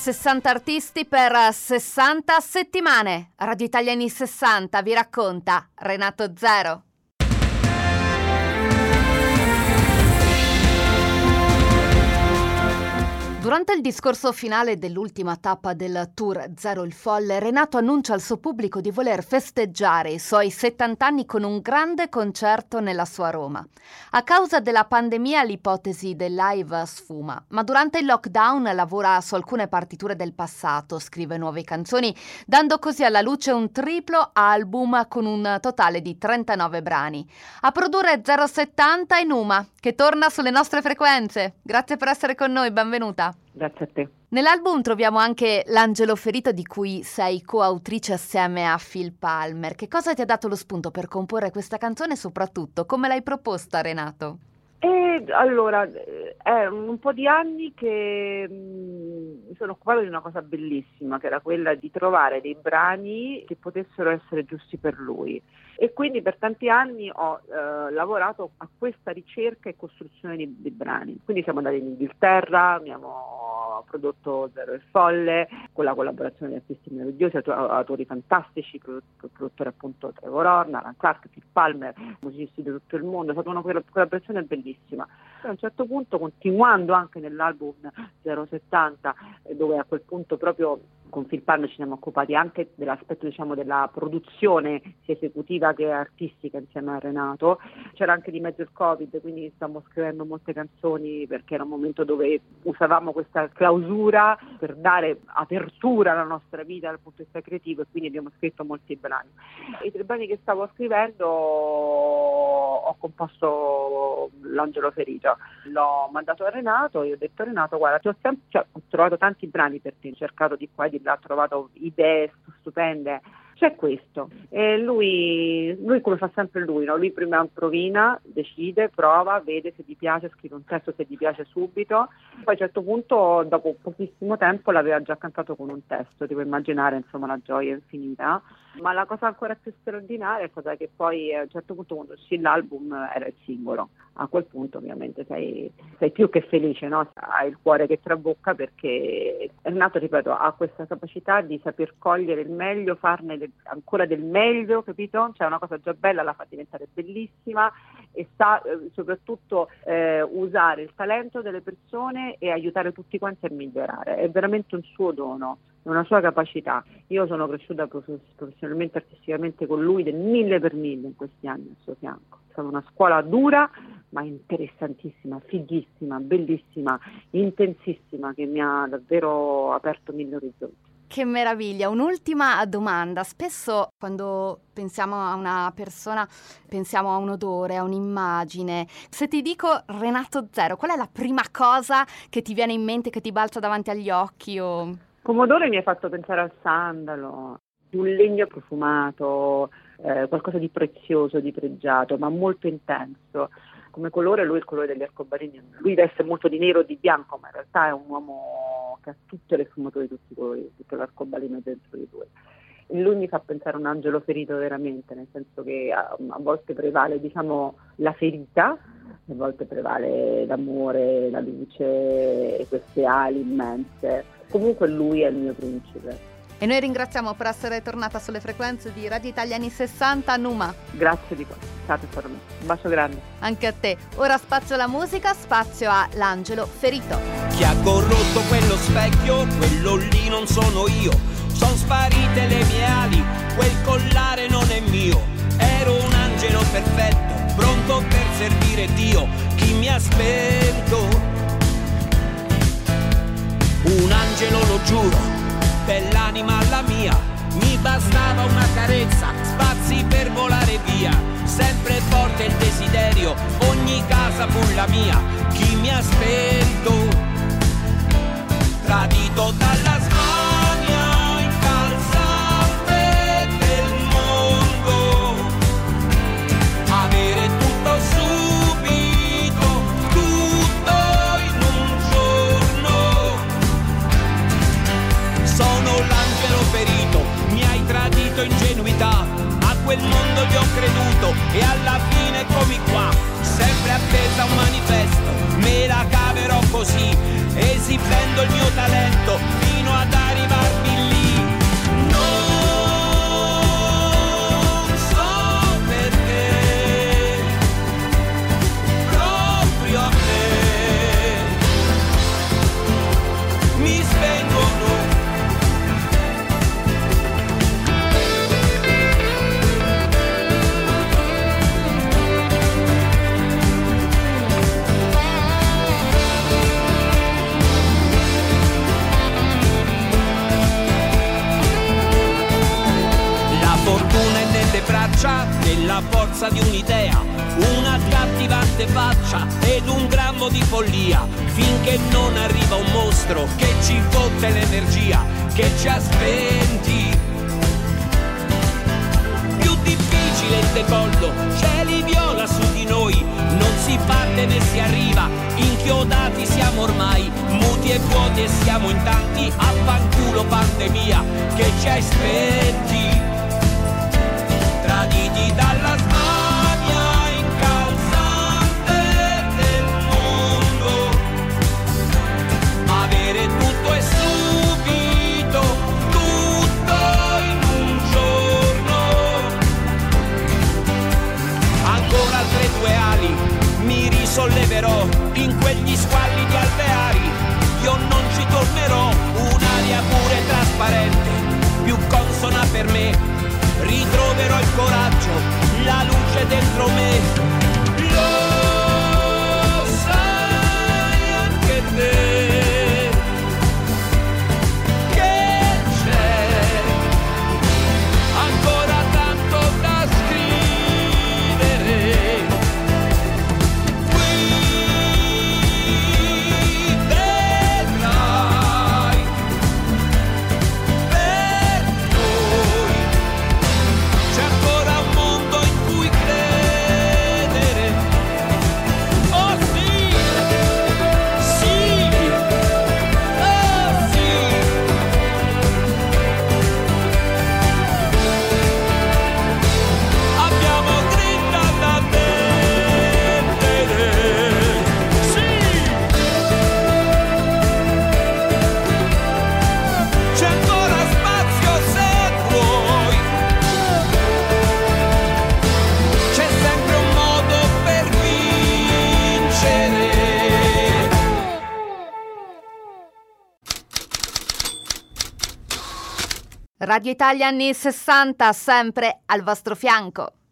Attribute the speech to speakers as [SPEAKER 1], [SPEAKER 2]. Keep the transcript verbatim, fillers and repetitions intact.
[SPEAKER 1] sessanta artisti per sessanta settimane. Radio Italia anni sessanta vi racconta Renato Zero. Durante il discorso finale dell'ultima tappa del tour Zero il Folle, Renato annuncia al suo pubblico di voler festeggiare i suoi settanta anni con un grande concerto nella sua Roma. A causa della pandemia l'ipotesi del live sfuma, ma durante il lockdown lavora su alcune partiture del passato, scrive nuove canzoni, dando così alla luce un triplo album con un totale di trentanove brani. A produrre Zero settanta è Numa, che torna sulle nostre frequenze. Grazie per essere con noi, benvenuta.
[SPEAKER 2] Grazie a te.
[SPEAKER 1] Nell'album troviamo anche L'Angelo Ferito, di cui sei coautrice assieme a Phil Palmer. Che cosa ti ha dato lo spunto per comporre questa canzone e soprattutto come l'hai proposta, Renato?
[SPEAKER 2] E allora, è un po' di anni che mh, mi sono occupata di una cosa bellissima, che era quella di trovare dei brani che potessero essere giusti per lui. E quindi per tanti anni ho eh, lavorato a questa ricerca e costruzione di, di brani. Quindi siamo andati in Inghilterra, abbiamo prodotto Zero il Folle, con la collaborazione di artisti meravigliosi, autori fantastici, produttore appunto Trevor Horn, Alan Clark, Phil Palmer, musicisti di tutto il mondo. È stata una collaborazione bellissima. A un certo punto, continuando anche nell'album Zero settanta, dove a quel punto proprio con Phil Palmer ci siamo occupati anche dell'aspetto, diciamo, della produzione sia esecutiva che artistica insieme a Renato. C'era anche di mezzo il Covid, quindi stavamo scrivendo molte canzoni perché era un momento dove usavamo questa clausura per dare apertura alla nostra vita dal punto di vista creativo, e quindi abbiamo scritto molti brani. I tre brani che stavo scrivendo ho composto L'Angelo Ferito, l'ho mandato a Renato e ho detto a Renato: guarda, ti ho, sempre, cioè, ho trovato tanti brani per te, ho cercato di qua e di là, ho trovato idee stupende, c'è questo. E lui, lui come fa sempre lui, no? Lui prima improvvisa, decide, prova, vede se gli piace, scrive un testo se gli piace subito, poi a un certo punto, dopo pochissimo tempo, l'aveva già cantato con un testo. Ti puoi immaginare, insomma, la gioia infinita. Ma la cosa ancora più straordinaria è stata che poi a un certo punto, quando uscì l'album, era il singolo. A quel punto ovviamente sei, sei più che felice, no? Hai il cuore che trabocca, perché Renato, ripeto, ha questa capacità di saper cogliere il meglio, farne del, ancora del meglio, capito? Cioè una cosa già bella la fa diventare bellissima, e sa eh, soprattutto eh, usare il talento delle persone e aiutare tutti quanti a migliorare. È veramente un suo dono, una sua capacità. Io sono cresciuta professionalmente, artisticamente con lui del mille per mille in questi anni al suo fianco. È stata una scuola dura ma interessantissima, fighissima, bellissima, intensissima, che mi ha davvero aperto mille orizzonti.
[SPEAKER 1] Che meraviglia! Un'ultima domanda. Spesso quando pensiamo a una persona pensiamo a un odore, a un'immagine. Se ti dico Renato Zero, qual è la prima cosa che ti viene in mente, che ti balza davanti agli occhi? O...
[SPEAKER 2] Come odore mi hai fatto pensare al sandalo, un legno profumato, eh, qualcosa di prezioso, di pregiato, ma molto intenso. Come colore lui è il colore degli arcobaleni. Lui veste molto di nero e di bianco, ma in realtà è un uomo che ha tutte le sfumature di tutti i colori, tutto l'arcobaleno dentro di lui. E lui mi fa pensare a un angelo ferito veramente, nel senso che a, a volte prevale, diciamo, la ferita, a volte prevale l'amore, la luce e queste ali immense. Comunque lui è il mio principe.
[SPEAKER 1] E noi ringraziamo per essere tornata sulle frequenze di Radio Italia anni sessanta, Numa.
[SPEAKER 2] Grazie di questo, state per me. Un bacio grande.
[SPEAKER 1] Anche a te. Ora spazio alla musica, spazio a L'Angelo Ferito.
[SPEAKER 3] Chi ha corrotto quello specchio, quello lì non sono io. Sono sparite le mie ali, quel collare non è mio. Ero un angelo perfetto, pronto per servire Dio. Chi mi ha spento? Un angelo, lo giuro, dell'anima alla mia, mi bastava una carezza, spazi per volare via, sempre forte il desiderio, ogni casa fu la mia. Chi mi ha spento? Tradito dalla smania incalzante del mondo, avere tutto subito, tutto in un giorno. Sono l'angelo ferito, mi hai tradito ingenuità, a quel mondo gli ho creduto e alla fine eccomi qua, sempre appesa a un manifesto, me la caverò così, esibendo il mio talento fino a mi svengono. Fortuna è nelle braccia della forza di un'idea, una cattivante faccia ed un grammo di follia, finché non arriva un mostro che ci fotte l'energia, che ci ha spenti. Più difficile il decollo, cieli viola su di noi, non si parte né si arriva, inchiodati siamo ormai, muti e vuoti e siamo in tanti, affanculo pandemia che ci hai spenti. Traditi dalla smania incalzante del mondo, avere tutto e subito, tutto in un giorno. Ancora altre due ali, mi risolleverò in quegli squalli di alveari. Io non ci tornerò, un'aria pure e trasparente, più consona per me. Ritroverò il coraggio, la luce dentro me. Lo sai anche te che c'è ancora tanto da scrivere. Qui vedrai per noi. C'è ancora un mondo in cui credere. Oh sì, sì, oh sì. Abbiamo grinta da vendere. Sì, c'è ancora spazio se vuoi. C'è sempre un modo per vincere.
[SPEAKER 1] Radio Italia anni sessanta, sempre al vostro fianco.